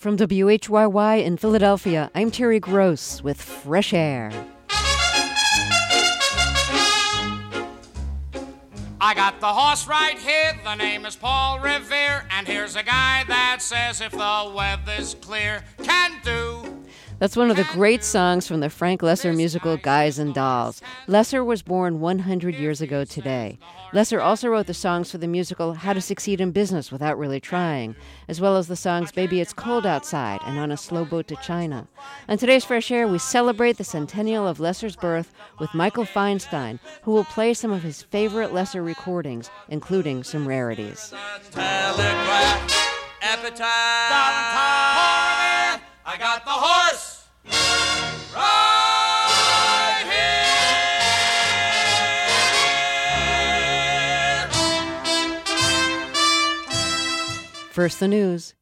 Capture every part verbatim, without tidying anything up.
From W H Y Y in Philadelphia, I'm Terry Gross with Fresh Air. I got the horse right here, the name is Paul Revere, and here's a guy that says if the weather's clear, can do. That's one of the great songs from the Frank Loesser musical Guys and Dolls. Loesser was born one hundred years ago today. Loesser also wrote the songs for the musical How to Succeed in Business Without Really Trying, as well as the songs Baby It's Cold Outside and On a Slow Boat to China. On today's Fresh Air, we celebrate the centennial of Loesser's birth with Michael Feinstein, who will play some of his favorite Loesser recordings, including some rarities. Telegraph, appetite, I got the horse right here. First, the news.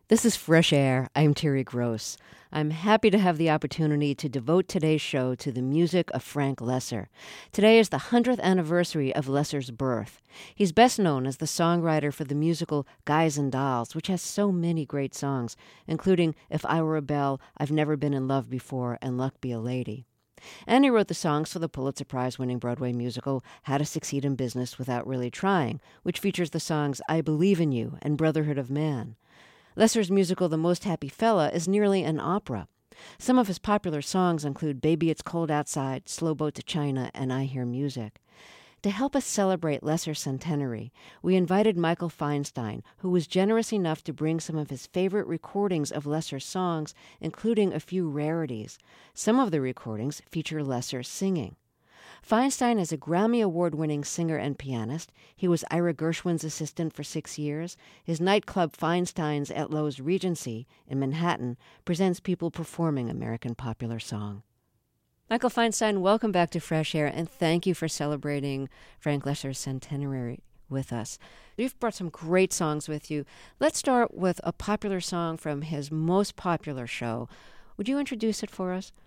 This is Fresh Air. I'm Terry Gross. I'm happy to have the opportunity to devote today's show to the music of Frank Loesser. Today is the hundredth anniversary of Loesser's birth. He's best known as the songwriter for the musical Guys and Dolls, which has so many great songs, including If I Were a Belle, I've Never Been in Love Before, and Luck Be a Lady. And he wrote the songs for the Pulitzer Prize-winning Broadway musical How to Succeed in Business Without Really Trying, which features the songs I Believe in You and Brotherhood of Man. Loesser's musical The Most Happy Fella is nearly an opera. Some of his popular songs include Baby It's Cold Outside, Slow Boat to China, and I Hear Music. To help us celebrate Loesser's centenary, we invited Michael Feinstein, who was generous enough to bring some of his favorite recordings of Loesser's songs, including a few rarities. Some of the recordings feature Loesser singing. Feinstein is a Grammy Award-winning singer and pianist. He was Ira Gershwin's assistant for six years. His nightclub Feinstein's at Lowe's Regency in Manhattan presents people performing American popular song. Michael Feinstein, welcome back to Fresh Air, and thank you for celebrating Frank Loesser's centenary with us. You've brought some great songs with you. Let's start with a popular song from his most popular show. Would you introduce it for us?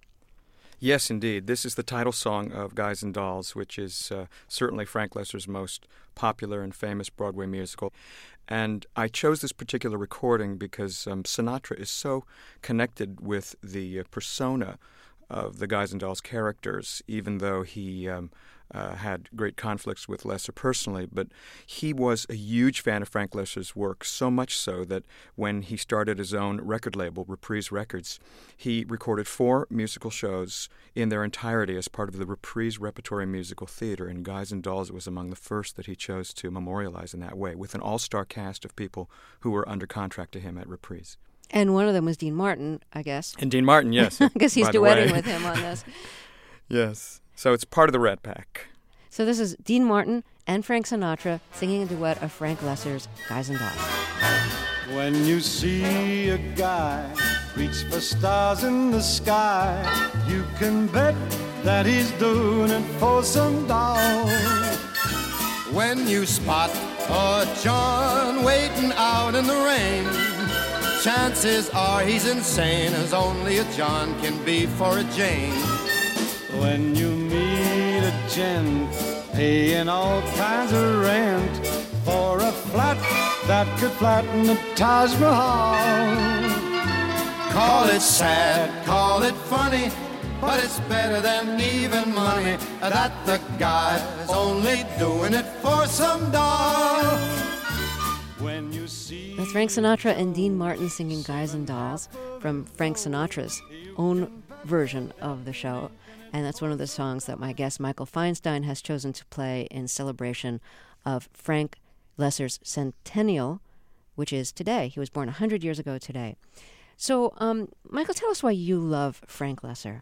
Yes, indeed. This is the title song of Guys and Dolls, which is uh, certainly Frank Loesser's most popular and famous Broadway musical. And I chose this particular recording because um, Sinatra is so connected with the uh, persona of the Guys and Dolls characters, even though he um, uh, had great conflicts with Loesser personally. But he was a huge fan of Frank Loesser's work, so much so that when he started his own record label, Reprise Records, he recorded four musical shows in their entirety as part of the Reprise Repertory Musical Theater, and Guys and Dolls was among the first that he chose to memorialize in that way, with an all-star cast of people who were under contract to him at Reprise. And one of them was Dean Martin, I guess. And Dean Martin, yes. Because he's duetting with him on this. Yes. So it's part of the Rat Pack. So this is Dean Martin and Frank Sinatra singing a duet of Frank Loesser's Guys and Dolls. When you see a guy reach for stars in the sky, you can bet that he's doing it for some doll. When you spot a John waiting out in the rain, chances are he's insane, as only a John can be for a Jane. When you meet a gent paying all kinds of rent for a flat that could flatten the Taj Mahal, call it sad, call it funny, but it's better than even money that the guy's only doing it for some doll. When you see That's Frank Sinatra and Dean Martin singing Guys and Dolls from Frank Sinatra's own version of the show. And that's one of the songs that my guest Michael Feinstein has chosen to play in celebration of Frank Loesser's centennial, which is today. He was born one hundred years ago today. So, um, Michael, tell us why you love Frank Loesser.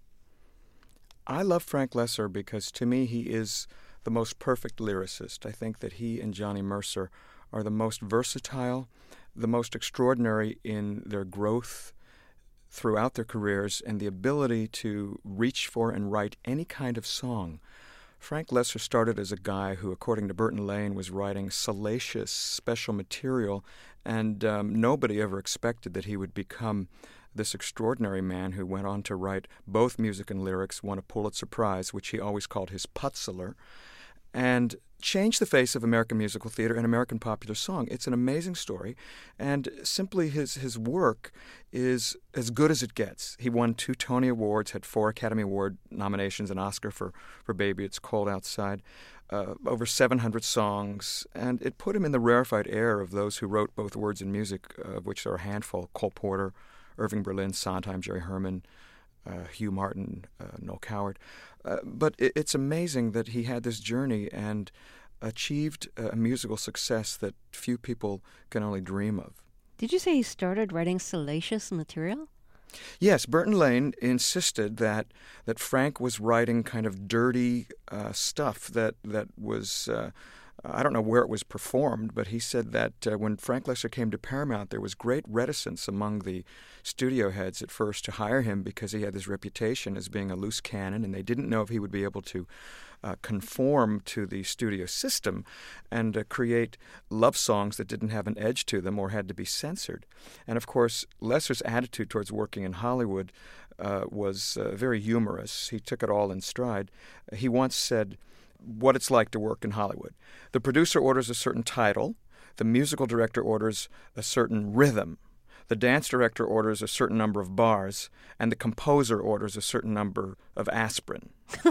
I love Frank Loesser because, to me, he is the most perfect lyricist. I think that he and Johnny Mercer are the most versatile, the most extraordinary in their growth throughout their careers and the ability to reach for and write any kind of song. Frank Loesser started as a guy who, according to Burton Lane, was writing salacious special material, and um, nobody ever expected that he would become this extraordinary man who went on to write both music and lyrics, won a Pulitzer Prize, which he always called his Putzler, and changed the face of American musical theater and American popular song. It's an amazing story, and simply his his work is as good as it gets. He won two Tony Awards, had four Academy Award nominations, an Oscar for, for Baby It's Cold Outside, uh, over seven hundred songs, and it put him in the rarefied air of those who wrote both words and music, uh, of which there are a handful: Cole Porter, Irving Berlin, Sondheim, Jerry Herman, uh, Hugh Martin, uh, Noel Coward. Uh, but it, it's amazing that he had this journey and achieved a musical success that few people can only dream of. Did you say he started writing salacious material? Yes, Burton Lane insisted that that Frank was writing kind of dirty uh, stuff that that was uh, I don't know where it was performed, but he said that uh, when Frank Loesser came to Paramount, there was great reticence among the studio heads at first to hire him because he had this reputation as being a loose cannon, and they didn't know if he would be able to uh, conform to the studio system and uh, create love songs that didn't have an edge to them or had to be censored. And, of course, Loesser's attitude towards working in Hollywood uh, was uh, very humorous. He took it all in stride. He once said what it's like to work in Hollywood. The producer orders a certain title. The musical director orders a certain rhythm. The dance director orders a certain number of bars. And the composer orders a certain number of aspirin.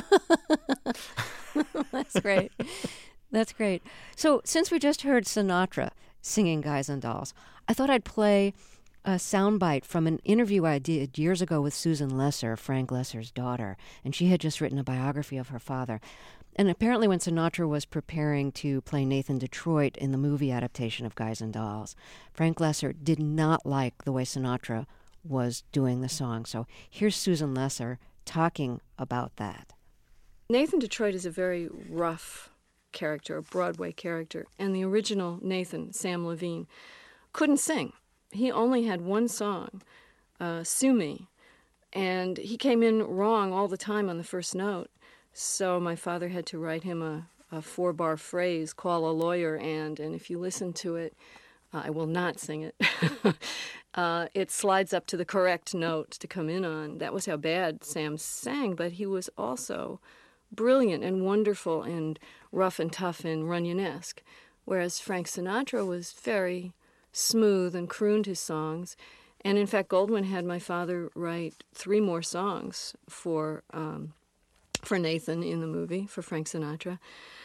That's great. That's great. So since we just heard Sinatra singing Guys and Dolls, I thought I'd play a soundbite from an interview I did years ago with Susan Loesser, Frank Loesser's daughter, and she had just written a biography of her father. And apparently when Sinatra was preparing to play Nathan Detroit in the movie adaptation of Guys and Dolls, Frank Loesser did not like the way Sinatra was doing the song. So here's Susan Loesser talking about that. Nathan Detroit is a very rough character, a Broadway character, and the original Nathan, Sam Levine, couldn't sing. He only had one song, uh, Sue Me, and he came in wrong all the time on the first note. So my father had to write him a, a four-bar phrase, call a lawyer, and, and if you listen to it, uh, I will not sing it, uh, it slides up to the correct note to come in on. That was how bad Sam sang, but he was also brilliant and wonderful and rough and tough and Runyon-esque, whereas Frank Sinatra was very smooth and crooned his songs. And in fact, Goldwyn had my father write three more songs for um, for Nathan in the movie, for Frank Sinatra.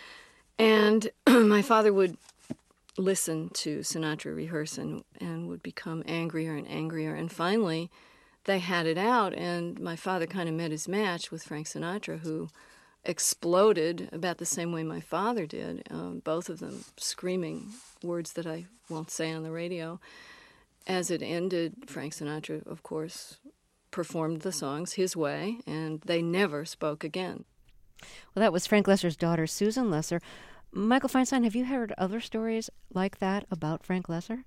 And my father would listen to Sinatra rehearse and, and would become angrier and angrier. And finally, they had it out, and my father kind of met his match with Frank Sinatra, who exploded about the same way my father did, um, both of them screaming words that I won't say on the radio. As it ended, Frank Sinatra, of course, performed the songs his way, and they never spoke again. Well, that was Frank Loesser's daughter, Susan Loesser. Michael Feinstein, have you heard other stories like that about Frank Loesser?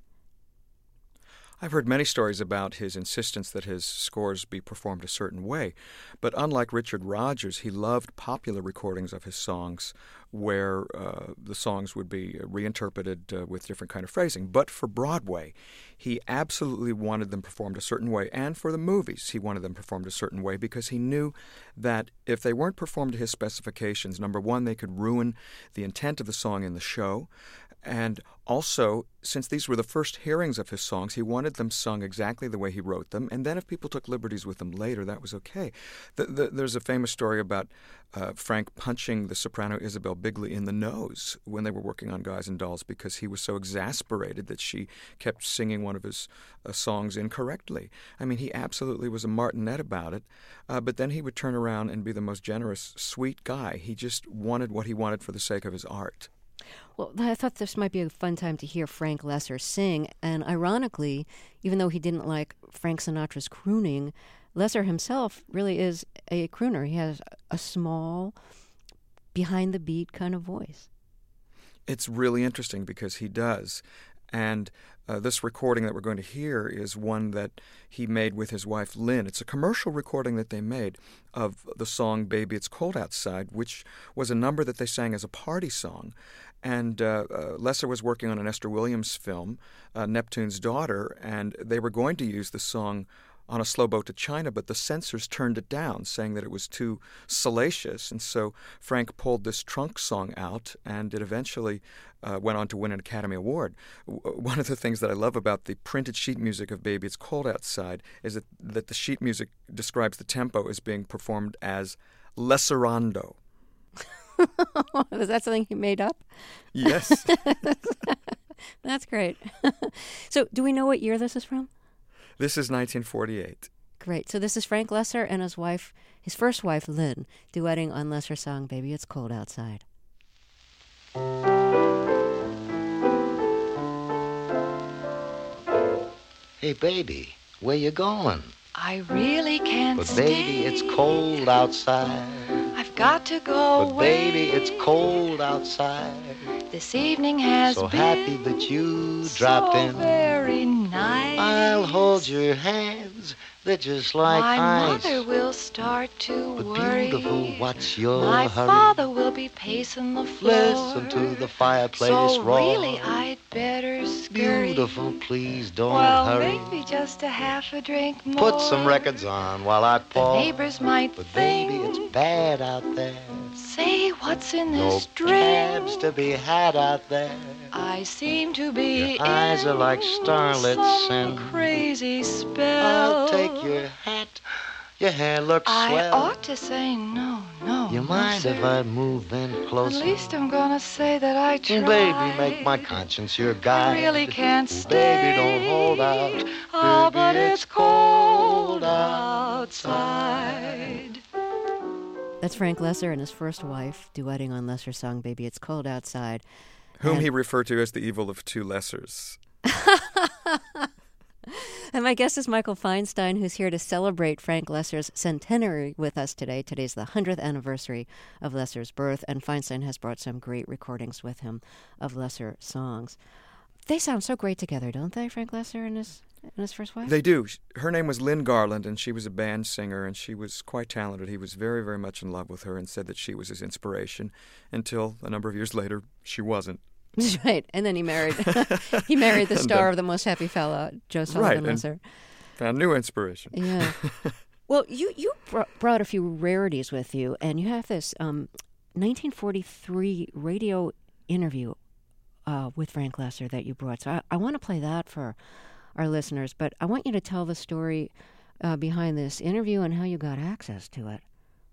I've heard many stories about his insistence that his scores be performed a certain way, but unlike Richard Rodgers, he loved popular recordings of his songs where uh, the songs would be reinterpreted uh, with different kind of phrasing. But for Broadway, he absolutely wanted them performed a certain way, and for the movies, he wanted them performed a certain way because he knew that if they weren't performed to his specifications, number one, they could ruin the intent of the song in the show. And also, since these were the first hearings of his songs, he wanted them sung exactly the way he wrote them. And then if people took liberties with them later, that was okay. The, the, there's a famous story about uh, Frank punching the soprano Isabel Bigley in the nose when they were working on Guys and Dolls because he was so exasperated that she kept singing one of his uh, songs incorrectly. I mean, he absolutely was a martinet about it. Uh, but then he would turn around and be the most generous, sweet guy. He just wanted what he wanted for the sake of his art. Well, I thought this might be a fun time to hear Frank Loesser sing. And ironically, even though he didn't like Frank Sinatra's crooning, Loesser himself really is a crooner. He has a small, behind-the-beat kind of voice. It's really interesting because he does. And uh, this recording that we're going to hear is one that he made with his wife, Lynn. It's a commercial recording that they made of the song Baby It's Cold Outside, which was a number that they sang as a party song. And uh, uh, Loesser was working on an Esther Williams film, uh, Neptune's Daughter, and they were going to use the song On a Slow Boat to China, but the censors turned it down, saying that it was too salacious. And so Frank pulled this trunk song out, and it eventually uh, went on to win an Academy Award. W- one of the things that I love about the printed sheet music of Baby It's Cold Outside is that, that the sheet music describes the tempo as being performed as Loesserando. Is that something you made up? Yes. That's great. So do we know what year this is from? This is nineteen forty-eight. Great. So this is Frank Loesser and his wife, his first wife, Lynn, duetting on Loesser's song, Baby It's Cold Outside. Hey, baby, where you going? I really can't But stay. baby, it's cold outside. I've got to go But away. baby, it's cold outside. This evening has So been happy that you dropped so in. very nice. I'll hold your hands. They're just like My ice. mother will start to But worry. beautiful, what's your My hurry? father will be pacing the floor. Listen to the fireplace so roar. really, I'd better scurry. Beautiful, please don't well, hurry. maybe just a half a drink more. Put some records on while I The pour. neighbors might But think. baby, it's bad out there. Say, what's in No this drink? cabs to be had out there. I seem to be Your eyes are like starlets some and crazy spell. I'll take your hat. Your hair looks I swell. ought to say no, no. You no, mind sir. if I move in closer? At least I'm gonna say that I tried. Baby, make my conscience your guide. I really can't stay. Baby, don't hold out. Oh, Baby, but it's it's cold outside. outside. That's Frank Loesser and his first wife duetting on Loesser's song "Baby It's Cold Outside," Whom and, he referred to as the evil of two lessers. And my guest is Michael Feinstein, who's here to celebrate Frank Loesser's centenary with us today. Today's the hundredth anniversary of Loesser's birth, and Feinstein has brought some great recordings with him of Loesser songs. They sound so great together, don't they, Frank Loesser and his and his first wife? They do. Her name was Lynn Garland, and she was a band singer, and she was quite talented. He was very, very much in love with her and said that she was his inspiration until a number of years later, she wasn't. That's right. And then he married he married the And star then- of The Most Happy Fella, Joe Sullivan Right, Loesser. Found new inspiration. Yeah. Well, you, you br- brought a few rarities with you, and you have this um, nineteen forty-three radio interview uh, with Frank Loesser that you brought. So I, I want to play that for our listeners, but I want you to tell the story uh, behind this interview and how you got access to it.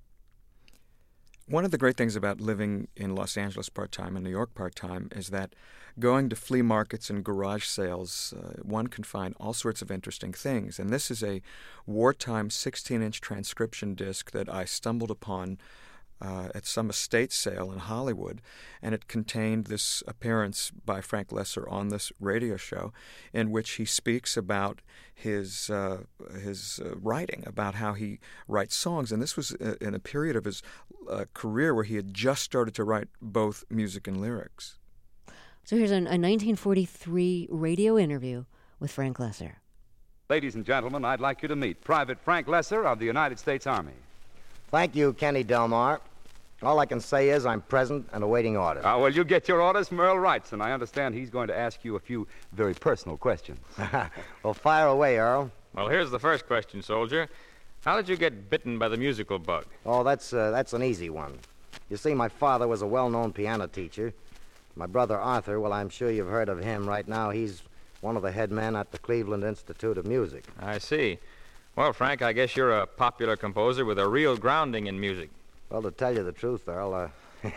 One of the great things about living in Los Angeles part-time and New York part-time is that going to flea markets and garage sales, uh, one can find all sorts of interesting things. And this is a wartime sixteen-inch transcription disc that I stumbled upon uh, at some estate sale in Hollywood, and it contained this appearance by Frank Loesser on this radio show in which he speaks about his uh, his uh, writing, about how he writes songs. And this was uh, in a period of his uh, career where he had just started to write both music and lyrics. So here's an, a nineteen forty-three radio interview with Frank Loesser. Ladies and gentlemen, I'd like you to meet Private Frank Loesser of the United States Army. Thank you, Kenny Delmar. All I can say is I'm present and awaiting orders. Ah, well, you get your orders from Earl Wrights, and I understand he's going to ask you a few very personal questions. Well, fire away, Earl. Well, here's the first question, soldier. How did you get bitten by the musical bug? Oh, that's uh, that's an easy one. You see, my father was a well-known piano teacher. My brother Arthur, well, I'm sure you've heard of him. Right now, he's one of the head men at the Cleveland Institute of Music. I see. Well, Frank, I guess you're a popular composer with a real grounding in music. Well, to tell you the truth, Earl, uh,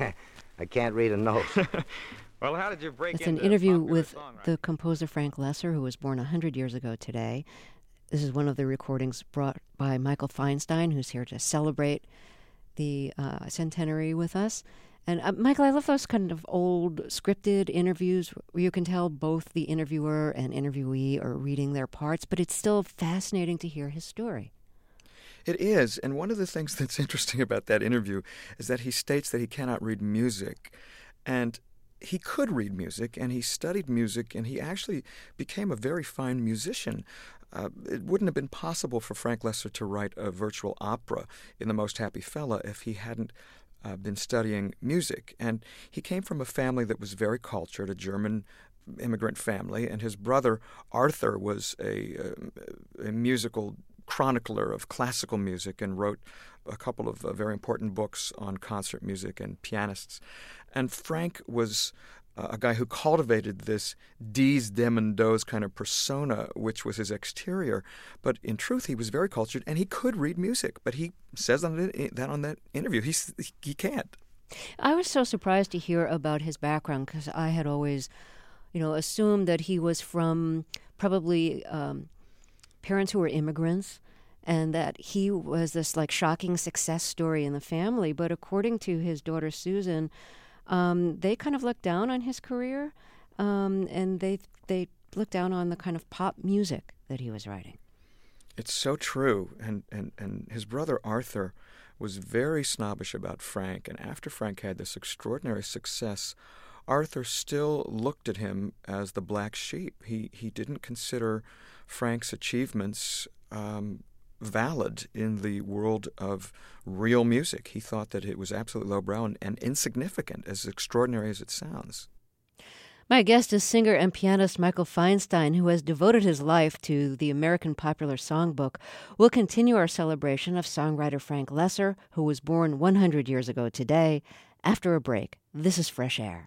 I can't read a note. Well, how did you break It's an into interview popular with songwriting? the composer Frank Loesser, who was born one hundred years ago today. This is one of the recordings brought by Michael Feinstein, who's here to celebrate the uh, centenary with us. And, uh, Michael, I love those kind of old scripted interviews where you can tell both the interviewer and interviewee are reading their parts, but it's still fascinating to hear his story. It is, and one of the things that's interesting about that interview is that he states that he cannot read music, and he could read music, and he studied music, and he actually became a very fine musician. Uh, it wouldn't have been possible for Frank Loesser to write a virtual opera in The Most Happy Fella if he hadn't uh, been studying music. And he came from a family that was very cultured, a German immigrant family, and his brother Arthur was a, a, a musical chronicler of classical music and wrote a couple of uh, very important books on concert music and pianists. And Frank was uh, a guy who cultivated this dies, dem, and dos kind of persona, which was his exterior. But in truth, he was very cultured, and he could read music. But he says on it, that on that interview, he, he can't. I was so surprised to hear about his background because I had always, you know, assumed that he was from probably um, parents who were immigrants, and that he was this like shocking success story in the family. But according to his daughter Susan, um, they kind of looked down on his career, um, and they they looked down on the kind of pop music that he was writing. It's so true, and and and his brother Arthur was very snobbish about Frank, and after Frank had this extraordinary success Arthur still looked at him as the black sheep. He he didn't consider Frank's achievements um, valid in the world of real music. He thought that it was absolutely lowbrow and, and insignificant, as extraordinary as it sounds. My guest is singer and pianist Michael Feinstein, who has devoted his life to the American Popular Songbook. We'll continue our celebration of songwriter Frank Loesser, who was born one hundred years ago today, after a break. This is Fresh Air.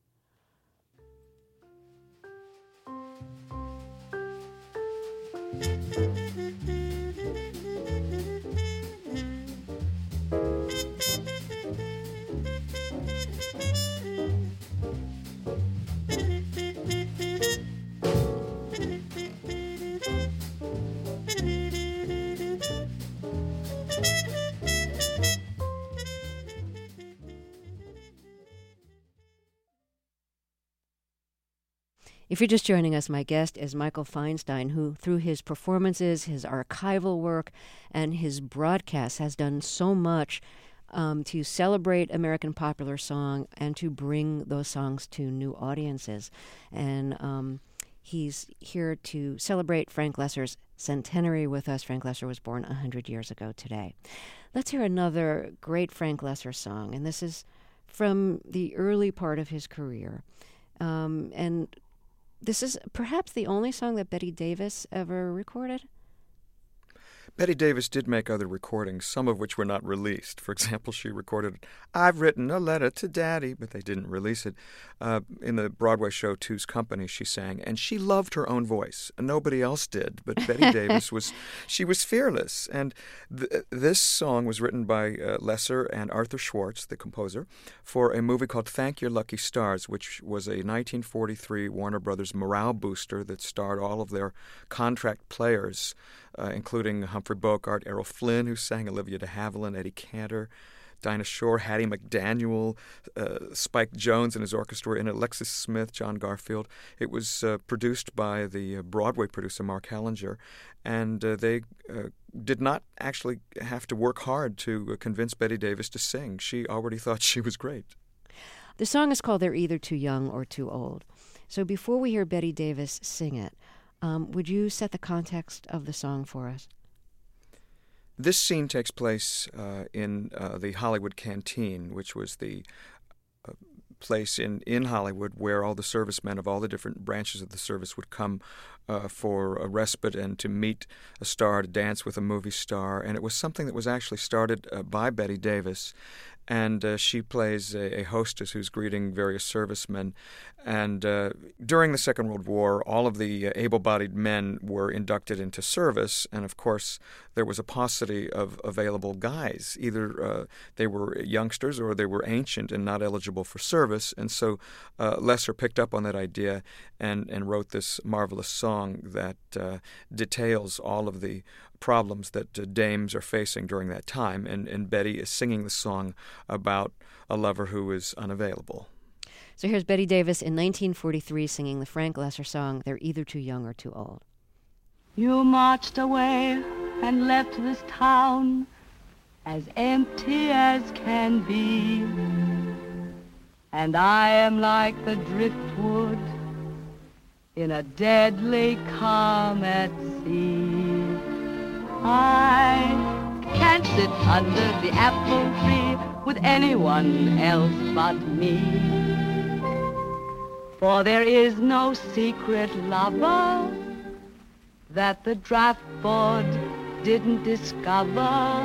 If you're just joining us, my guest is Michael Feinstein, who, through his performances, his archival work, and his broadcasts, has done so much um, to celebrate American popular song and to bring those songs to new audiences. And um, he's here to celebrate Frank Loesser's centenary with us. Frank Loesser was born one hundred years ago today. Let's hear another great Frank Loesser song, and this is from the early part of his career. Um, and This is perhaps the only song that Betty Davis ever recorded. Betty Davis did make other recordings, some of which were not released. For example, she recorded "I've Written a Letter to Daddy," but they didn't release it. Uh, in the Broadway show Two's Company, she sang, and she loved her own voice. Nobody else did, but Betty Davis was, she was fearless. And th- this song was written by uh, Loesser and Arthur Schwartz, the composer, for a movie called Thank Your Lucky Stars, which was a nineteen forty-three Warner Brothers morale booster that starred all of their contract players, Uh, including Humphrey Bogart, Errol Flynn, who sang, Olivia de Havilland, Eddie Cantor, Dinah Shore, Hattie McDaniel, uh, Spike Jones and his orchestra were in it, Alexis Smith, John Garfield. It was uh, produced by the uh, Broadway producer Mark Hellinger, and uh, they uh, did not actually have to work hard to uh, convince Betty Davis to sing. She already thought she was great. The song is called They're Either Too Young or Too Old. So before we hear Betty Davis sing it, Um, would you set the context of the song for us? This scene takes place uh, in uh, the Hollywood Canteen, which was the uh, place in, in Hollywood where all the servicemen of all the different branches of the service would come uh, for a respite and to meet a star, to dance with a movie star. And it was something that was actually started uh, by Betty Davis. And uh, she plays a, a hostess who's greeting various servicemen. And uh, during the Second World War, all of the uh, able-bodied men were inducted into service. And, of course, there was a paucity of available guys. Either uh, they were youngsters or they were ancient and not eligible for service. And so uh, Loesser picked up on that idea and, and wrote this marvelous song that uh, details all of the problems that uh, dames are facing during that time, and, and Betty is singing the song about a lover who is unavailable. So here's Betty Davis in nineteen forty-three singing the Frank Loesser song, They're Either Too Young or Too Old. You marched away and left this town as empty as can be, and I am like the driftwood in a deadly calm at sea. I can't sit under the apple tree with anyone else but me, for there is no secret lover that the draft board didn't discover.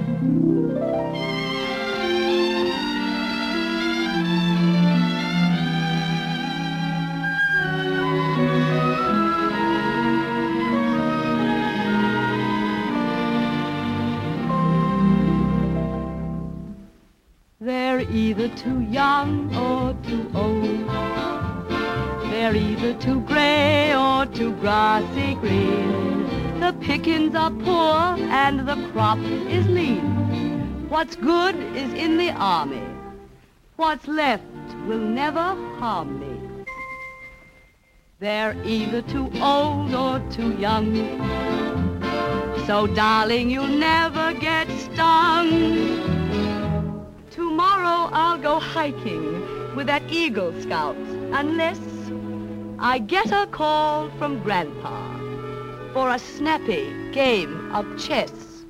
They're either too young or too old. They're either too gray or too grassy green. The pickings are poor and the crop is lean. What's good is in the army. What's left will never harm me. They're either too old or too young. So, darling, you'll never get stung. Tomorrow I'll go hiking with that Eagle Scout, unless I get a call from Grandpa for a snappy game of chess.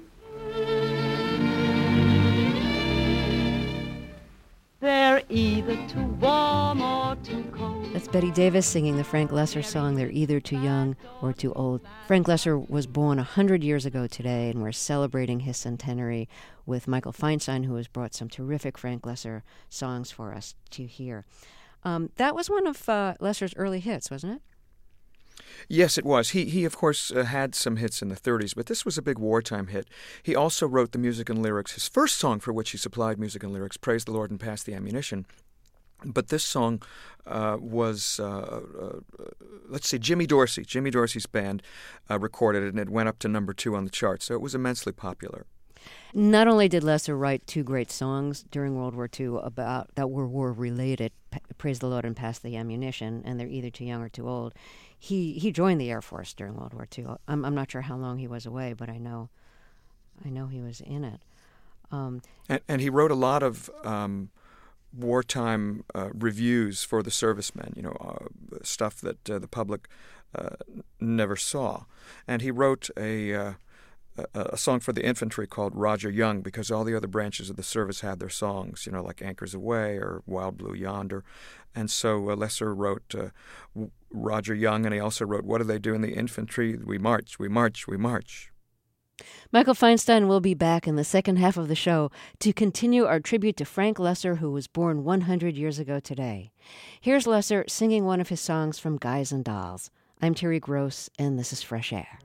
They're either too warm or too cold. That's Betty Davis singing the Frank Loesser song, They're Either Too Young or Too Old. Frank Loesser was born one hundred years ago today, and we're celebrating his centenary with Michael Feinstein, who has brought some terrific Frank Loesser songs for us to hear. Um, that was one of uh, Loesser's early hits, wasn't it? Yes, it was. He, he of course, uh, had some hits in the thirties, but this was a big wartime hit. He also wrote the music and lyrics. His first song for which he supplied music and lyrics, Praise the Lord and Pass the Ammunition. But this song uh, was, uh, uh, let's see, Jimmy Dorsey. Jimmy Dorsey's band uh, recorded it, and it went up to number two on the chart, so it was immensely popular. Not only did Loesser write two great songs during World War Two about that were war-related, Praise the Lord and Pass the Ammunition, and They're Either Too Young or Too Old, he he joined the Air Force during World War Two. I'm I'm not sure how long he was away, but I know I know he was in it. Um, and, and he wrote a lot of um, wartime uh, reviews for the servicemen, you know, uh, stuff that uh, the public uh, never saw. And he wrote a... Uh, a song for the infantry called Roger Young, because all the other branches of the service had their songs, you know, like Anchors Away or Wild Blue Yonder. And so uh, Loesser wrote uh, Roger Young, and he also wrote What Do They Do in the Infantry? We march, we march, we march. Michael Feinstein will be back in the second half of the show to continue our tribute to Frank Loesser, who was born one hundred years ago today. Here's Loesser singing one of his songs from Guys and Dolls. I'm Terry Gross, and this is Fresh Air.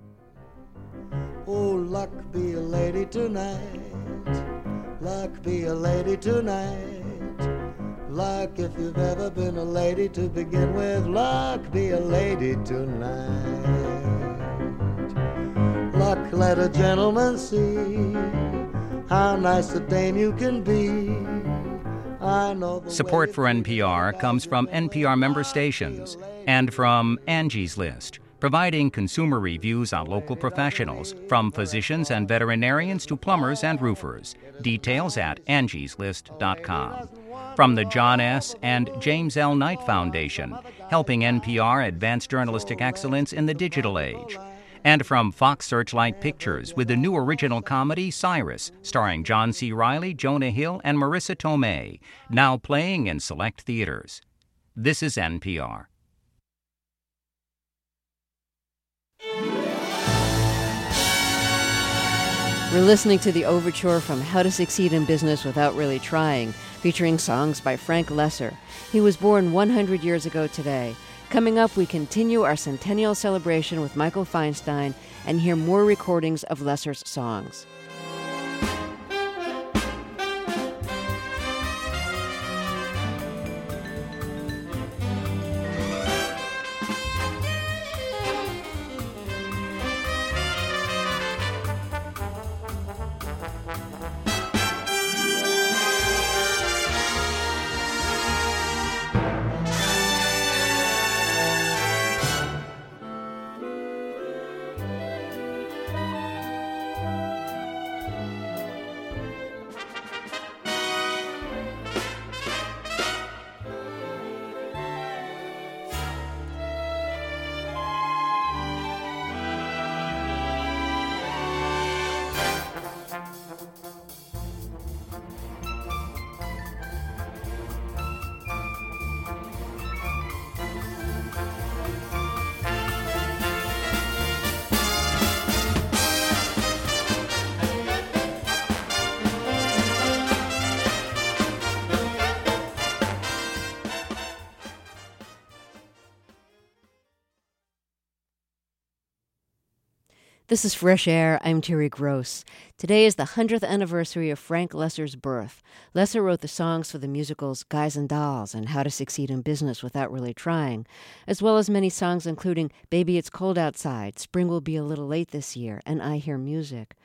Oh, luck be a lady tonight, luck be a lady tonight, luck if you've ever been a lady to begin with, luck be a lady tonight. Luck let a gentleman see how nice a dame you can be. I know the Support for N P R comes from N P R member stations and from Angie's List, providing consumer reviews on local professionals, from physicians and veterinarians to plumbers and roofers. Details at angies list dot com. From the John S. and James L. Knight Foundation, helping N P R advance journalistic excellence in the digital age. And from Fox Searchlight Pictures with the new original comedy Cyrus, starring John C. Reilly, Jonah Hill, and Marissa Tomei, now playing in select theaters. This is N P R. We're listening to the overture from How to Succeed in Business Without Really Trying, featuring songs by Frank Loesser. He was born one hundred years ago today. Coming up, we continue our centennial celebration with Michael Feinstein and hear more recordings of Loesser's songs. This is Fresh Air. I'm Terry Gross. Today is the hundredth anniversary of Frank Loesser's birth. Loesser wrote the songs for the musicals Guys and Dolls and How to Succeed in Business Without Really Trying, as well as many songs including Baby It's Cold Outside, Spring Will Be a Little Late This Year, and I Hear Music.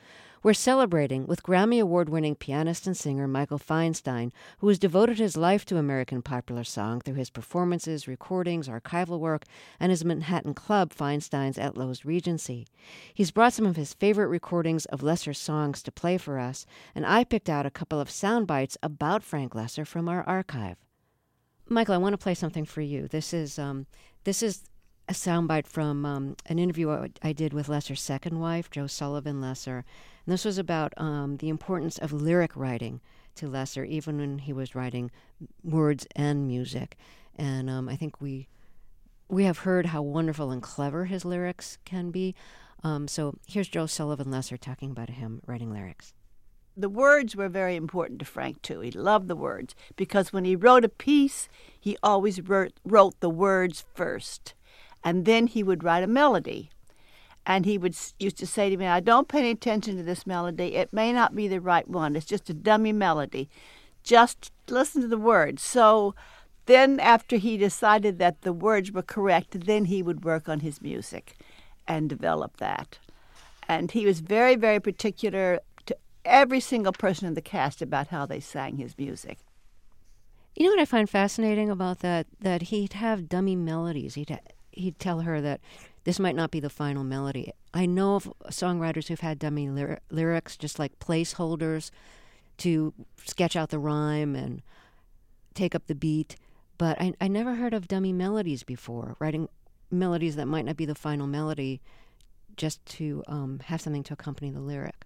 We're celebrating with Grammy Award-winning pianist and singer Michael Feinstein, who has devoted his life to American popular song through his performances, recordings, archival work, and his Manhattan club, Feinstein's at Loew's Regency. He's brought some of his favorite recordings of Lesser songs to play for us, and I picked out a couple of sound bites about Frank Lesser from our archive. Michael, I want to play something for you. This is um, this is a soundbite from um, an interview I, I did with Lesser's second wife, Jo Sullivan Lesser. And this was about um, the importance of lyric writing to Lesser, even when he was writing words and music. And um, I think we we have heard how wonderful and clever his lyrics can be. Um, so here's Jo Sullivan Lesser talking about him writing lyrics. The words were very important to Frank, too. He loved the words because when he wrote a piece, he always wrote, wrote the words first. And then he would write a melody. And he would used to say to me, I don't pay any attention to this melody. It may not be the right one. It's just a dummy melody. Just listen to the words. So then after he decided that the words were correct, then he would work on his music and develop that. And he was very, very particular to every single person in the cast about how they sang his music. You know what I find fascinating about that? That he'd have dummy melodies. He'd ha- he'd tell her that this might not be the final melody. I know of songwriters who've had dummy lyri- lyrics, just like placeholders to sketch out the rhyme and take up the beat. But I, I never heard of dummy melodies before, writing melodies that might not be the final melody just to um, have something to accompany the lyric.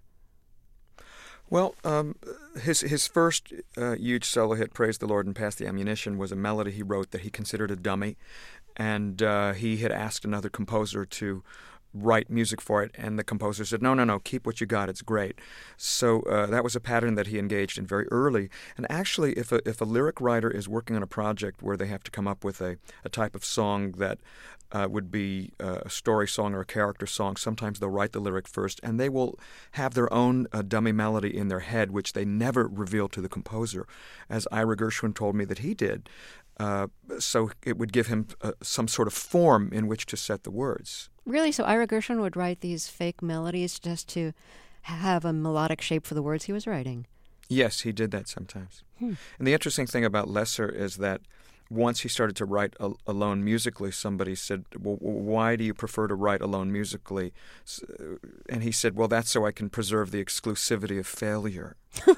Well, um, his his first uh, huge solo hit, Praise the Lord and Pass the Ammunition, was a melody he wrote that he considered a dummy. And uh, he had asked another composer to write music for it, and the composer said, no, no, no, keep what you got, it's great. So uh, that was a pattern that he engaged in very early. And actually, if a, if a lyric writer is working on a project where they have to come up with a, a type of song that uh, would be a story song or a character song, sometimes they'll write the lyric first, and they will have their own uh, dummy melody in their head, which they never reveal to the composer, as Ira Gershwin told me that he did. Uh, so it would give him uh, some sort of form in which to set the words. Really? So Ira Gershwin would write these fake melodies just to have a melodic shape for the words he was writing? Yes, he did that sometimes. Hmm. And the interesting thing about Lesser is that once he started to write al- alone musically, somebody said, well, why do you prefer to write alone musically? And he said, well, that's so I can preserve the exclusivity of failure.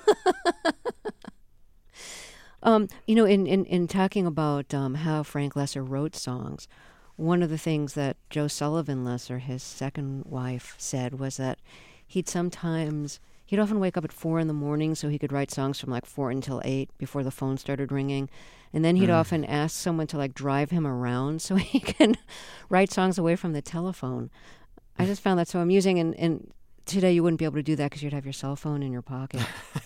Um, you know, in, in, in talking about um, how Frank Lesser wrote songs, one of the things that Jo Sullivan Lesser, his second wife, said was that he'd sometimes, he'd often wake up at four in the morning so he could write songs from like four until eight before the phone started ringing. And then he'd mm. often ask someone to like drive him around so he can write songs away from the telephone. I just found that so amusing. And, and today you wouldn't be able to do that because you'd have your cell phone in your pocket.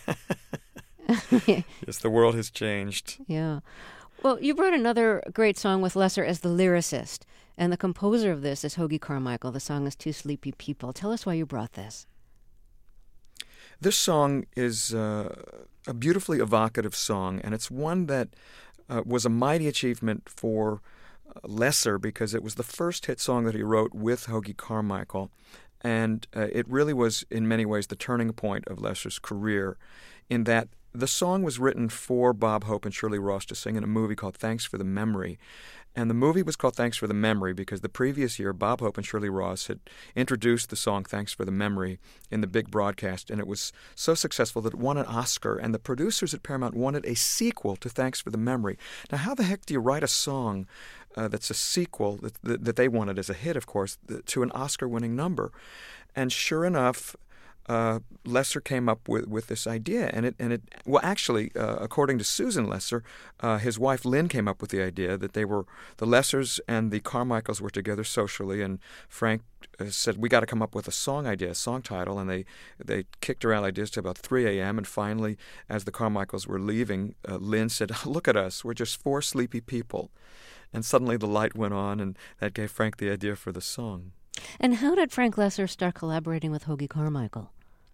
Yes, the world has changed. Yeah. Well, you brought another great song with Lesser as the lyricist, and the composer of this is Hoagy Carmichael. The song is Two Sleepy People. Tell us why you brought this. This song is uh, a beautifully evocative song, and it's one that uh, was a mighty achievement for uh, Lesser because it was the first hit song that he wrote with Hoagy Carmichael, and uh, it really was in many ways the turning point of Lesser's career in that the song was written for Bob Hope and Shirley Ross to sing in a movie called Thanks for the Memory. And the movie was called Thanks for the Memory because the previous year Bob Hope and Shirley Ross had introduced the song Thanks for the Memory in the big broadcast, and it was so successful that it won an Oscar, and the producers at Paramount wanted a sequel to Thanks for the Memory. Now, how the heck do you write a song uh, that's a sequel, that, that, that they wanted as a hit, of course, to an Oscar-winning number? And sure enough, Uh, Lesser came up with, with this idea, and it and it well actually, uh, according to Susan Lesser, uh, his wife Lynn came up with the idea that they were the Lessers and the Carmichaels were together socially, and Frank uh, said we got to come up with a song idea, a song title, and they they kicked around ideas till about three a.m. and finally, as the Carmichaels were leaving, uh, Lynn said, "Look at us, we're just four sleepy people," and suddenly the light went on, and that gave Frank the idea for the song. And how did Frank Lesser start collaborating with Hoagy Carmichael?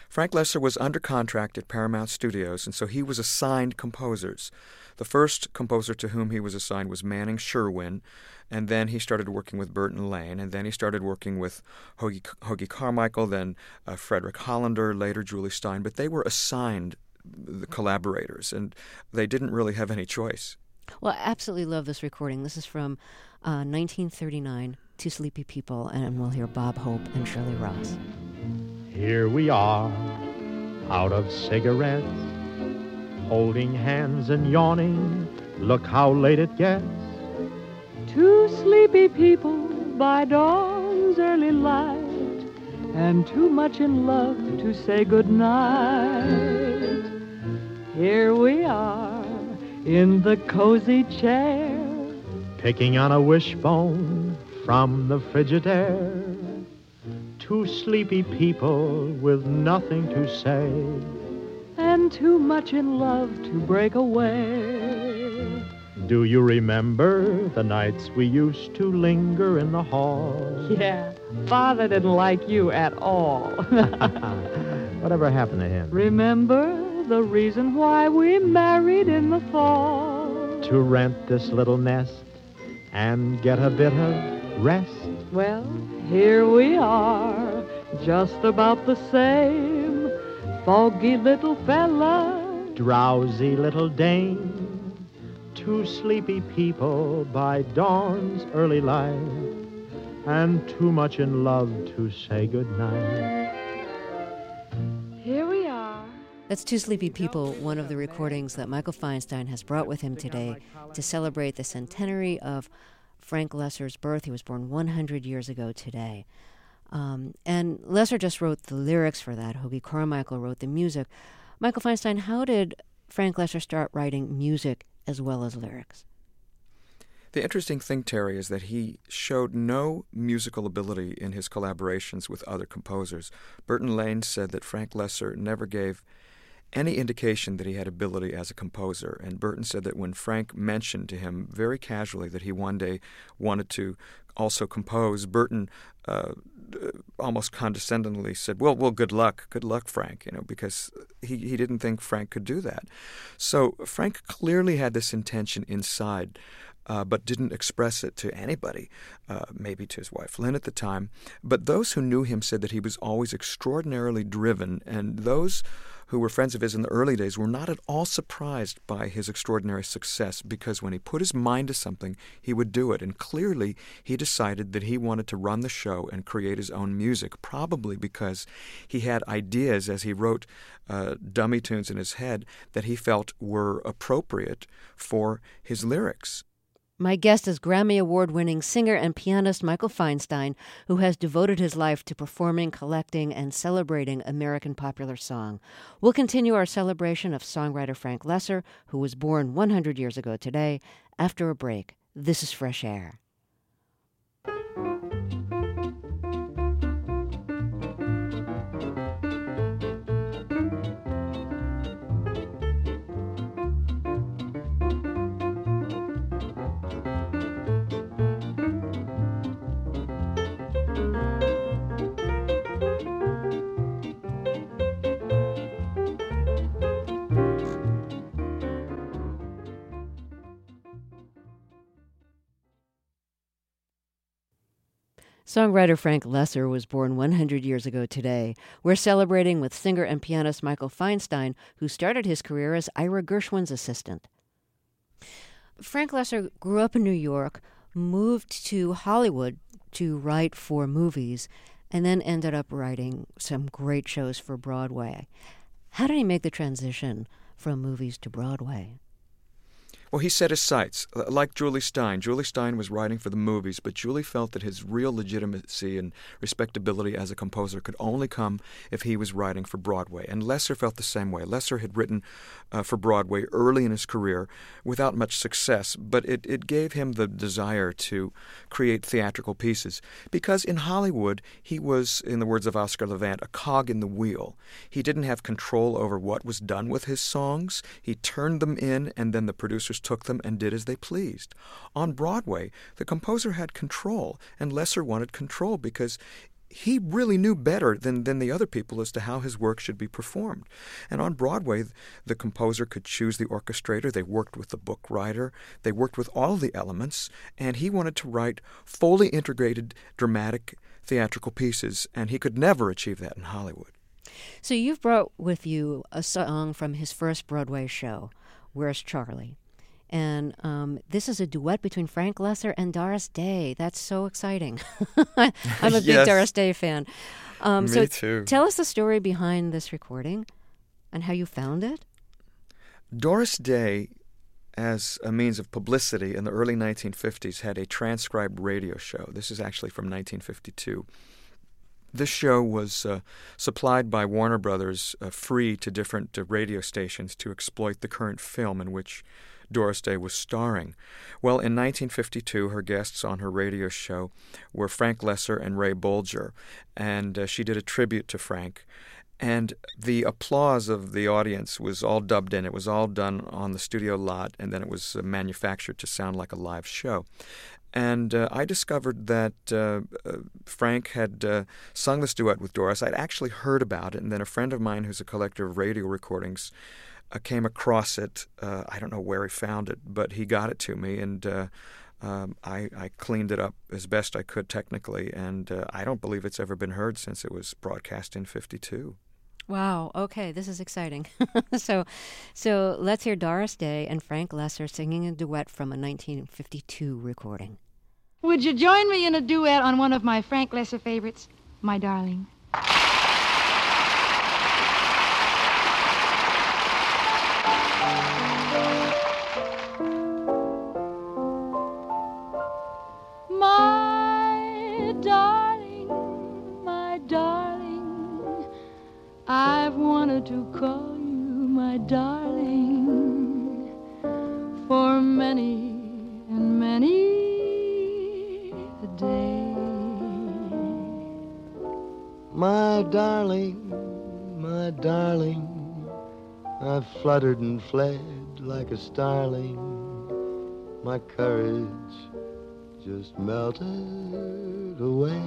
Frank Loesser was under contract at Paramount Studios, and so he was assigned composers. The first composer to whom he was assigned was Manning Sherwin, and then he started working with Burton Lane, and then he started working with Hoagie, Hoagie Carmichael, then uh, Frederick Hollander, later Julie Stein, but they were assigned the collaborators, and they didn't really have any choice. Well, I absolutely love this recording. This is from uh, nineteen thirty-nine, Two Sleepy People, and we'll hear Bob Hope and Shirley Ross. Here we are, out of cigarettes, holding hands and yawning. Look how late it gets. Two sleepy people by dawn's early light, and too much in love to say goodnight. Here we are in the cozy chair, picking on a wishbone from the Frigidaire. Two sleepy people with nothing to say, and too much in love to break away. Do you remember the nights we used to linger in the hall? Yeah, Father didn't like you at all. Whatever happened to him? Remember the reason why we married in the fall? To rent this little nest and get a bit of rest. Well, here we are, just about the same. Foggy little fella, drowsy little dame. Two sleepy people by dawn's early light, and too much in love to say goodnight. Here we are. That's Two Sleepy People, one of the recordings that Michael Feinstein has brought with him today to celebrate the centenary of Frank Loesser's birth. He was born one hundred years ago today. Um, and Loesser just wrote the lyrics for that. Hoagie Carmichael wrote the music. Michael Feinstein, how did Frank Loesser start writing music as well as lyrics? The interesting thing, Terry, is that he showed no musical ability in his collaborations with other composers. Burton Lane said that Frank Loesser never gave any indication that he had ability as a composer, and Burton said that when Frank mentioned to him very casually that he one day wanted to also compose, Burton uh, almost condescendingly said, well, well, good luck, good luck, Frank, you know, because he, he didn't think Frank could do that. So Frank clearly had this intention inside, uh, but didn't express it to anybody, uh, maybe to his wife Lynn at the time. But those who knew him said that he was always extraordinarily driven, and those who were friends of his in the early days were not at all surprised by his extraordinary success, because when he put his mind to something, he would do it. And clearly, he decided that he wanted to run the show and create his own music, probably because he had ideas as he wrote uh, dummy tunes in his head that he felt were appropriate for his lyrics. My guest is Grammy Award-winning singer and pianist Michael Feinstein, who has devoted his life to performing, collecting, and celebrating American popular song. We'll continue our celebration of songwriter Frank Loesser, who was born one hundred years ago today, after a break. This is Fresh Air. Songwriter Frank Loesser was born one hundred years ago today. We're celebrating with singer and pianist Michael Feinstein, who started his career as Ira Gershwin's assistant. Frank Loesser grew up in New York, moved to Hollywood to write for movies, and then ended up writing some great shows for Broadway. How did he make the transition from movies to Broadway? Well, he set his sights, like Julie Stein. Julie Stein was writing for the movies, but Julie felt that his real legitimacy and respectability as a composer could only come if he was writing for Broadway. And Loesser felt the same way. Loesser had written uh, for Broadway early in his career without much success, but it, it gave him the desire to create theatrical pieces. Because in Hollywood, he was, in the words of Oscar Levant, a cog in the wheel. He didn't have control over what was done with his songs. He turned them in, and then the producers took them and did as they pleased. On Broadway, the composer had control, and Loesser wanted control because he really knew better than, than the other people as to how his work should be performed. And on Broadway, the composer could choose the orchestrator. They worked with the book writer. They worked with all the elements. And he wanted to write fully integrated dramatic theatrical pieces, and he could never achieve that in Hollywood. So you've brought with you a song from his first Broadway show, Where's Charlie? And um, this is a duet between Frank Loesser and Doris Day. That's so exciting. I'm a big Yes. Doris Day fan. Um, Me so too. Tell us the story behind this recording and how you found it. Doris Day, as a means of publicity in the early nineteen fifties, had a transcribed radio show. This is actually from nineteen fifty-two. This show was uh, supplied by Warner Brothers uh, free to different uh, radio stations to exploit the current film in which Doris Day was starring. Well, in nineteen fifty-two, her guests on her radio show were Frank Loesser and Ray Bolger, and uh, she did a tribute to Frank. And the applause of the audience was all dubbed in. It was all done on the studio lot, and then it was uh, manufactured to sound like a live show. And uh, I discovered that uh, uh, Frank had uh, sung this duet with Doris. I'd actually heard about it, and then a friend of mine who's a collector of radio recordings uh, came across it. Uh, I don't know where he found it, but he got it to me, and uh, um, I, I cleaned it up as best I could technically, and uh, I don't believe it's ever been heard since it was broadcast in fifty-two. Wow. Okay, this is exciting. so, so let's hear Doris Day and Frank Loesser singing a duet from a nineteen fifty-two recording. Would you join me in a duet on one of my Frank Loesser favorites, My Darling? My darling, my darling, I've wanted to call you my darling for many and many a day. My darling, my darling, I've fluttered and fled like a starling. My courage just melted away.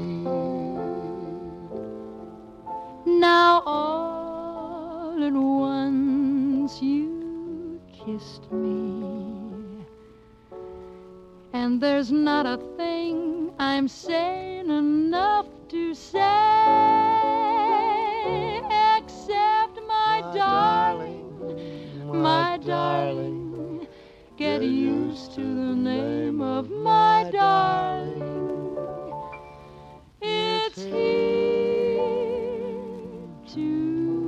Now all at once you kissed me, and there's not a thing I'm sane enough to say, except my, my darling, my, my darling, get used to the name of my darling. It's here to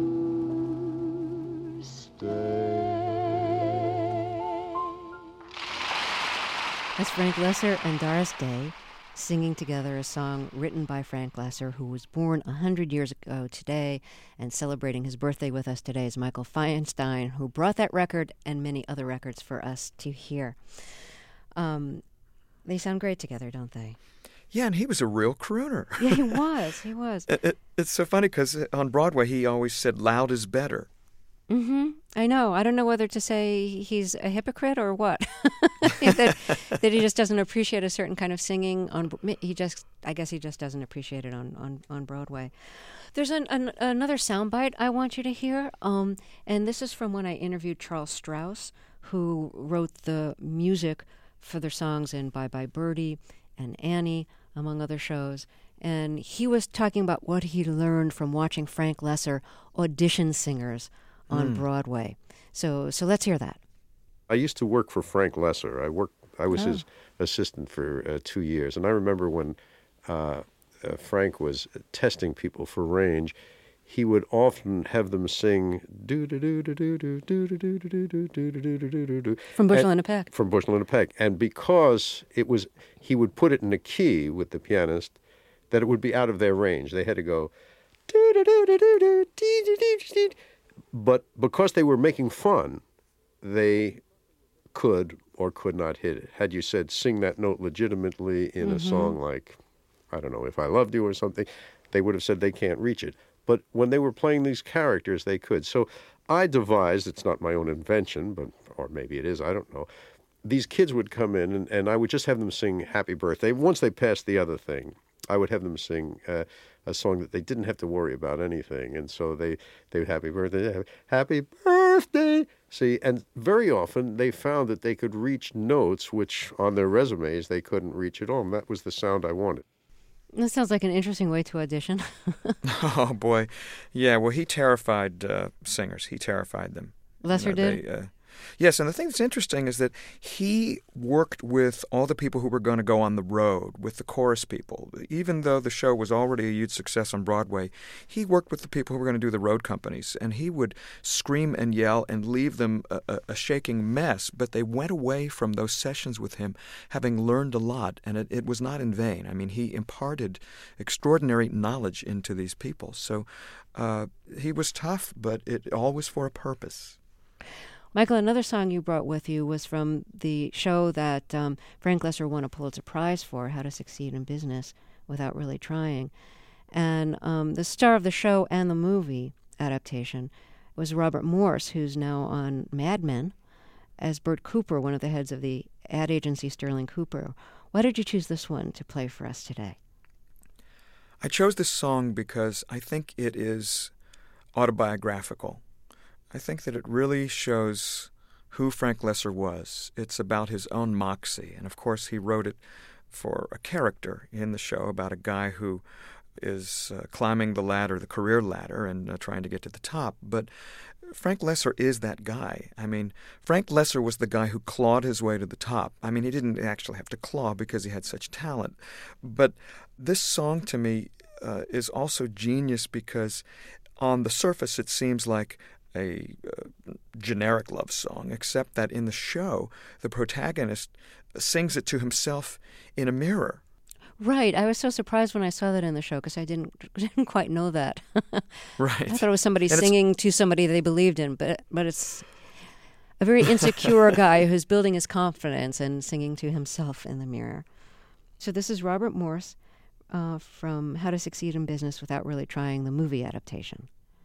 That's Frank Loesser and Doris Day singing together a song written by Frank Loesser, who was born one hundred years ago today, and celebrating his birthday with us today is Michael Feinstein, who brought that record and many other records for us to hear. Um, they sound great together, don't they? Yeah, and he was a real crooner. Yeah, he was. He was. It, it, it's so funny because on Broadway he always said loud is better. Mm-hmm. I know. I don't know whether to say he's a hypocrite or what. that, that he just doesn't appreciate a certain kind of singing on. He just, I guess, he just doesn't appreciate it on, on, on Broadway. There's an, an, another soundbite I want you to hear, um, and this is from when I interviewed Charles Strauss, who wrote the music for their songs in Bye Bye Birdie and Annie, among other shows. And he was talking about what he learned from watching Frank Loesser audition singers on mm. Broadway. So so let's hear that. I used to work for Frank Loesser. I worked. I was oh. his assistant for uh, two years. And I remember when uh, uh, Frank was testing people for range, he would often have them sing do do do do do do do do do do do do do do do do from Bushel and a Peck. From Bushel and a Peck. And because it was, he would put it in a key with the pianist that it would be out of their range. They had to go do do do do do do do do do. But because they were making fun, they could or could not hit it. Had you said, sing that note legitimately in mm-hmm. a song like, I don't know, If I Loved You or something, they would have said they can't reach it. But when they were playing these characters, they could. So I devised, it's not my own invention, but or maybe it is, I don't know. These kids would come in, and, and I would just have them sing Happy Birthday. Once they passed the other thing, I would have them sing uh, a song that they didn't have to worry about anything. And so they, they would happy birthday, happy birthday. See, and very often they found that they could reach notes which on their resumes they couldn't reach at all. And that was the sound I wanted. That sounds like an interesting way to audition. Oh, boy. Yeah, well, he terrified uh, singers. He terrified them. Lesser You know, did? they, uh, yes, and the thing that's interesting is that he worked with all the people who were going to go on the road, with the chorus people. Even though the show was already a huge success on Broadway, he worked with the people who were going to do the road companies, and he would scream and yell and leave them a, a, a shaking mess, but they went away from those sessions with him having learned a lot, and it, it was not in vain. I mean, he imparted extraordinary knowledge into these people. So uh, he was tough, but it all was for a purpose. Michael, another song you brought with you was from the show that um, Frank Loesser won a Pulitzer Prize for, How to Succeed in Business Without Really Trying. And um, the star of the show and the movie adaptation was Robert Morse, who's now on Mad Men as Bert Cooper, one of the heads of the ad agency Sterling Cooper. Why did you choose this one to play for us today? I chose this song because I think it is autobiographical. I think that it really shows who Frank Loesser was. It's about his own moxie. And, of course, he wrote it for a character in the show about a guy who is uh, climbing the ladder, the career ladder, and uh, trying to get to the top. But Frank Loesser is that guy. I mean, Frank Loesser was the guy who clawed his way to the top. I mean, he didn't actually have to claw because he had such talent. But this song, to me, uh, is also genius because on the surface it seems like a uh, generic love song, except that in the show, the protagonist sings it to himself in a mirror. Right. I was so surprised when I saw that in the show because I didn't didn't quite know that. Right. I thought it was somebody And singing to somebody they believed in, but but it's a very insecure guy who's building his confidence and singing to himself in the mirror. So this is Robert Morse uh, from How to Succeed in Business Without Really Trying, the movie adaptation.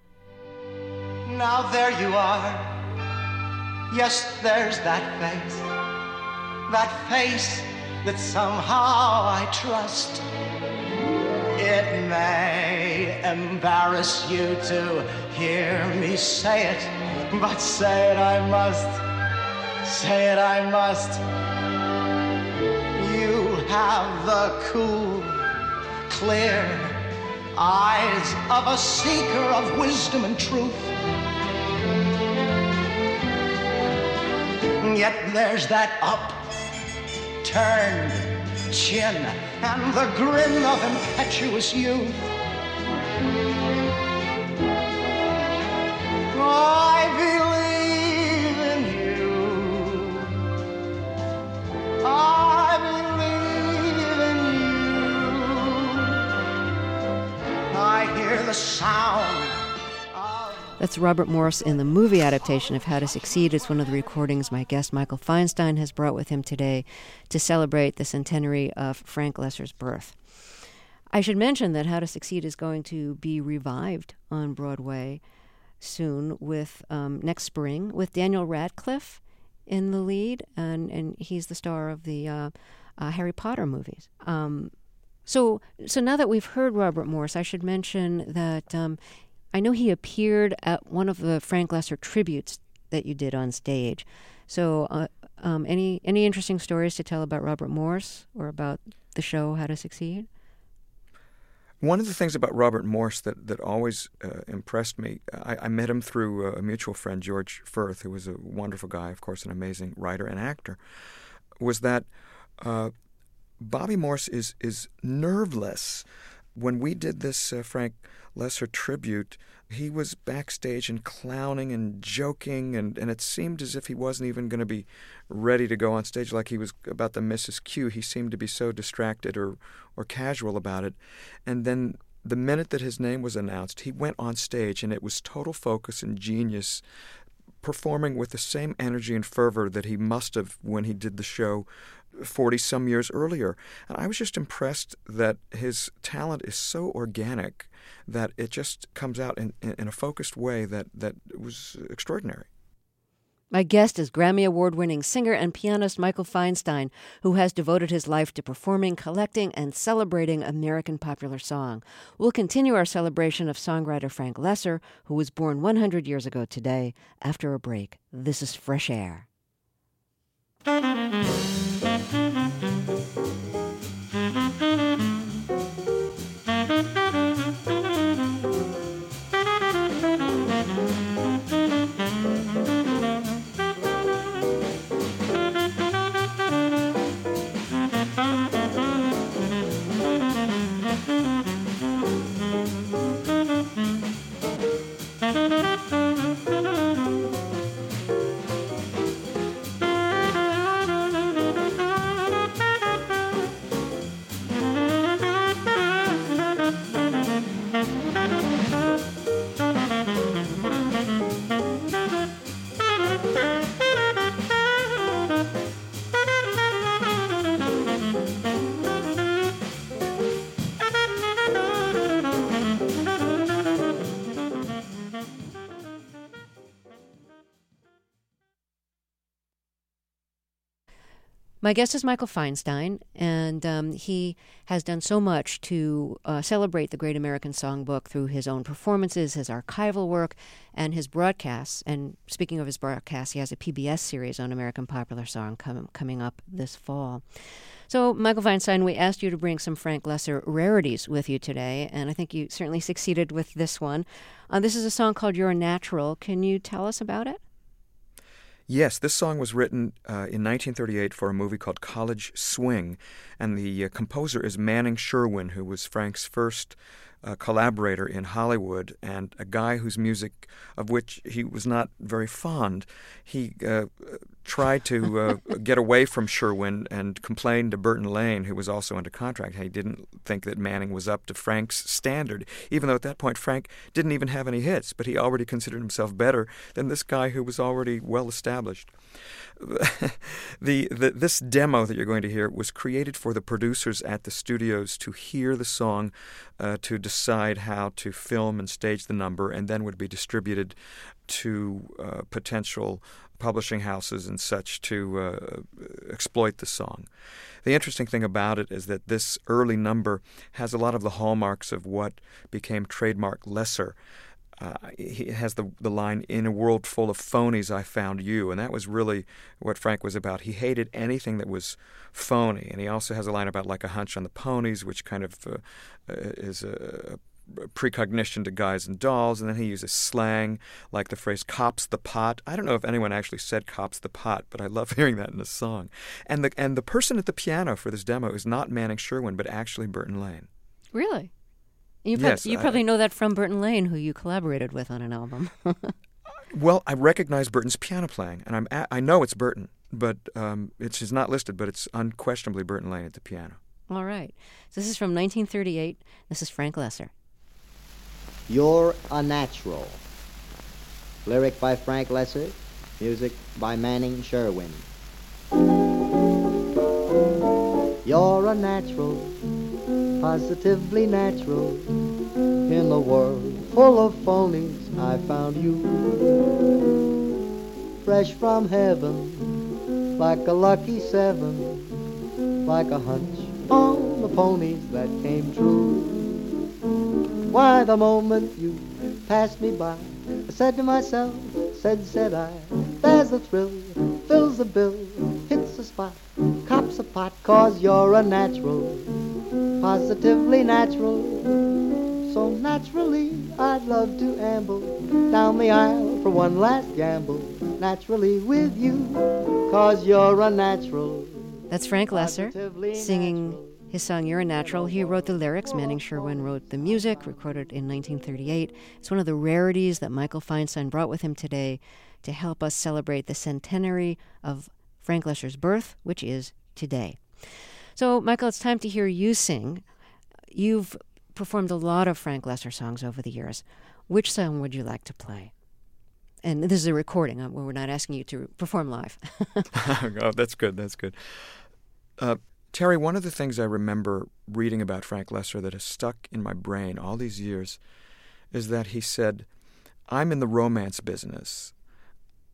Now there you are. Yes, there's that face. That face that somehow I trust. It may embarrass you to hear me say it, but say it I must. Say it I must. You have the cool, clear eyes of a seeker of wisdom and truth. Yet there's that upturned chin and the grin of impetuous youth. I believe in you. I believe in you. I hear the sound. That's Robert Morse in the movie adaptation of How to Succeed. It's one of the recordings my guest Michael Feinstein has brought with him today to celebrate the centenary of Frank Loesser's birth. I should mention that How to Succeed is going to be revived on Broadway soon with um, next spring with Daniel Radcliffe in the lead, and, and he's the star of the uh, uh, Harry Potter movies. Um, so, so now that we've heard Robert Morse, I should mention that um, I know he appeared at one of the Frank Loesser tributes that you did on stage. So uh, um, any any interesting stories to tell about Robert Morse or about the show How to Succeed? One of the things about Robert Morse that, that always uh, impressed me, I, I met him through a mutual friend, George Firth, who was a wonderful guy, of course, an amazing writer and actor, was that uh, Bobby Morse is, is nerveless. When we did this uh, Frank Loesser tribute, he was backstage and clowning and joking, and, and it seemed as if he wasn't even going to be ready to go on stage, like he was about to miss his cue. He seemed to be so distracted or, or casual about it. And then the minute that his name was announced, he went on stage, and it was total focus and genius, performing with the same energy and fervor that he must have when he did the show forty-some years earlier. And I was just impressed that his talent is so organic that it just comes out in, in, in a focused way that, that was extraordinary. My guest is Grammy Award-winning singer and pianist Michael Feinstein, who has devoted his life to performing, collecting, and celebrating American popular song. We'll continue our celebration of songwriter Frank Loesser, who was born one hundred years ago today, after a break. This is Fresh Air. My guest is Michael Feinstein, and um, he has done so much to uh, celebrate the Great American Songbook through his own performances, his archival work, and his broadcasts. And speaking of his broadcasts, he has a P B S series on American Popular Song com- coming up this fall. So, Michael Feinstein, we asked you to bring some Frank Loesser rarities with you today, and I think you certainly succeeded with this one. Uh, this is a song called You're a Natural. Can you tell us about it? Yes, this song was written uh, in nineteen thirty-eight for a movie called College Swing, and the uh, composer is Manning Sherwin, who was Frank's first uh, collaborator in Hollywood, and a guy whose music, of which he was not very fond. He uh, tried to uh, get away from Sherwin and complained to Burton Lane, who was also under contract. He didn't think that Manning was up to Frank's standard, even though at that point Frank didn't even have any hits, but he already considered himself better than this guy who was already well established. the, the this demo that you're going to hear was created for the producers at the studios to hear the song, uh, to decide how to film and stage the number, and then would be distributed to uh, potential publishing houses and such to uh, exploit the song. The interesting thing about it is that this early number has a lot of the hallmarks of what became trademark Loesser. Uh, he has the the line, "In a world full of phonies, I found you," and that was really what Frank was about. He hated anything that was phony, and he also has a line about like a hunch on the ponies, which kind of uh, is a precognition to Guys and Dolls, and then he uses slang like the phrase "cops the pot." I don't know if anyone actually said "cops the pot," but I love hearing that in the song. And the and the person at the piano for this demo is not Manning Sherwin, but actually Burton Lane. Really? You, prob- yes, you I, probably know that from Burton Lane, who you collaborated with on an album. Well, I recognize Burton's piano playing, and I'm a- I know it's Burton, but um, it's, it's not listed, but it's unquestionably Burton Lane at the piano. All right. So this is from nineteen thirty-eight. This is Frank Loesser. You're a Natural. Lyric by Frank Loesser, music by Manning Sherwin. You're a natural, positively natural. In a world full of phonies, I found you. Fresh from heaven, like a lucky seven, like a hunch on the ponies that came true. Why, the moment you passed me by, I said to myself, said, said I, there's a thrill, fills the bill, hits the spot, cops a pot, cause you're a natural, positively natural. So naturally, I'd love to amble down the aisle for one last gamble, naturally with you, cause you're a natural. That's Frank Loesser singing his song You're a Natural. He wrote the lyrics. Manning Sherwin wrote the music, recorded in nineteen thirty-eight. It's one of the rarities that Michael Feinstein brought with him today to help us celebrate the centenary of Frank Loesser's birth, which is today. So, Michael, it's time to hear you sing. You've performed a lot of Frank Loesser songs over the years. Which song would you like to play? And this is a recording. We're not asking you to perform live. Oh, that's good. That's good. Uh, Terry, one of the things I remember reading about Frank Loesser that has stuck in my brain all these years is that he said, "I'm in the romance business.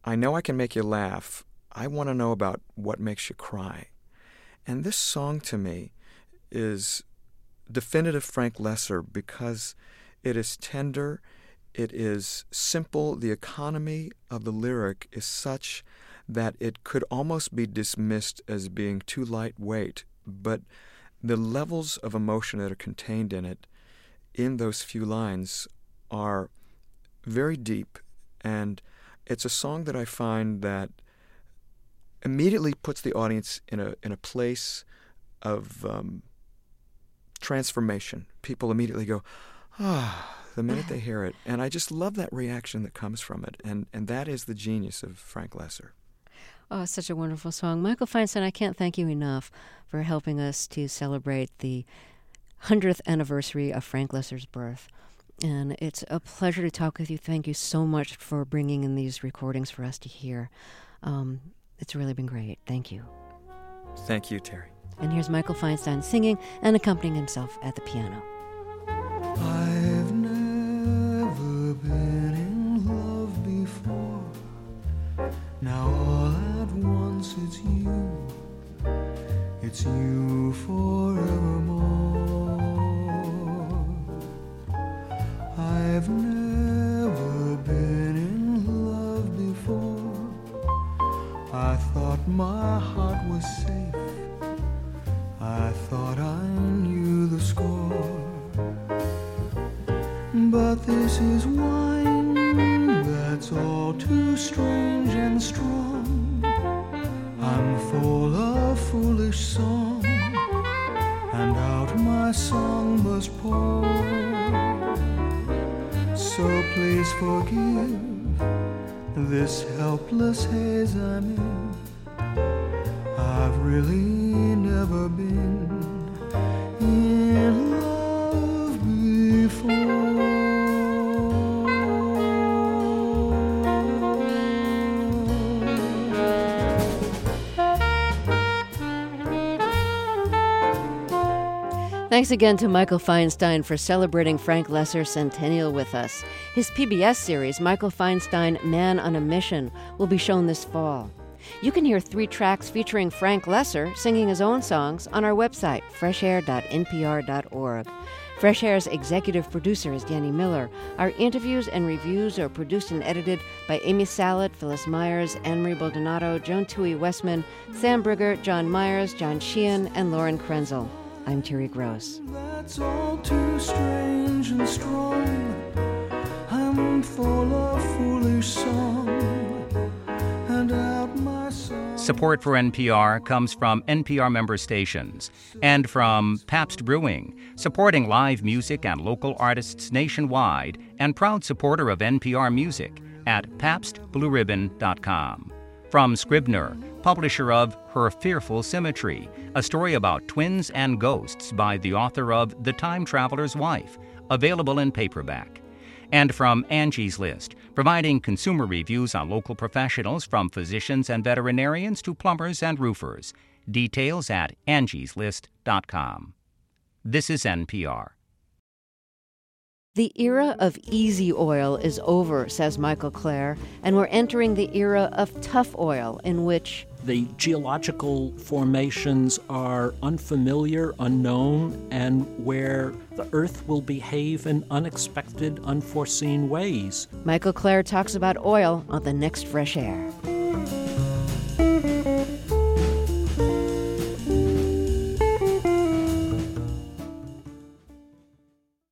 I know I can make you laugh. I want to know about what makes you cry. And this song to me is definitive Frank Loesser because it is tender, it is simple. The economy of the lyric is such that it could almost be dismissed as being too lightweight, but the levels of emotion that are contained in it, in those few lines, are very deep, and it's a song that I find that immediately puts the audience in a in a place of um, transformation. People immediately go, ah, the minute they hear it. And I just love that reaction that comes from it. And, and that is the genius of Frank Loesser. Oh, such a wonderful song. Michael Feinstein, I can't thank you enough for helping us to celebrate the hundredth anniversary of Frank Loesser's birth. And it's a pleasure to talk with you. Thank you so much for bringing in these recordings for us to hear. Um, it's really been great. Thank you. Thank you, Terry. And here's Michael Feinstein singing and accompanying himself at the piano. I've never been in love before. Now all at once it's you. It's you forevermore. I've never been in love before. I thought my heart was safe. I thought I knew the score. But this is wine that's all too strange and strong. I'm full of foolish song, and out my song must pour. So please forgive this helpless haze I'm in. I've really never been in love before. Thanks again to Michael Feinstein for celebrating Frank Loesser's centennial with us. His P B S series, Michael Feinstein, Man on a Mission, will be shown this fall. You can hear three tracks featuring Frank Loesser singing his own songs on our website, fresh air dot n p r dot org. Fresh Air's executive producer is Danny Miller. Our interviews and reviews are produced and edited by Amy Salet, Phyllis Myers, Anne-Marie Baldonado, Joan Tui Westman, Sam Brigger, John Myers, John Sheehan, and Lauren Krenzel. I'm Terry Gross. That's all too strange and strong. I'm full of foolish song, and out my song. Support for N P R comes from N P R member stations and from Pabst Brewing, supporting live music and local artists nationwide, and proud supporter of N P R Music at pabst blue ribbon dot com. From Scribner, publisher of Her Fearful Symmetry, a story about twins and ghosts by the author of The Time Traveler's Wife, available in paperback. And from Angie's List, providing consumer reviews on local professionals from physicians and veterinarians to plumbers and roofers. Details at angies list dot com. This is N P R. The era of easy oil is over, says Michael Clare, and we're entering the era of tough oil, in which the geological formations are unfamiliar, unknown, and where the Earth will behave in unexpected, unforeseen ways. Michael Clare talks about oil on the next Fresh Air.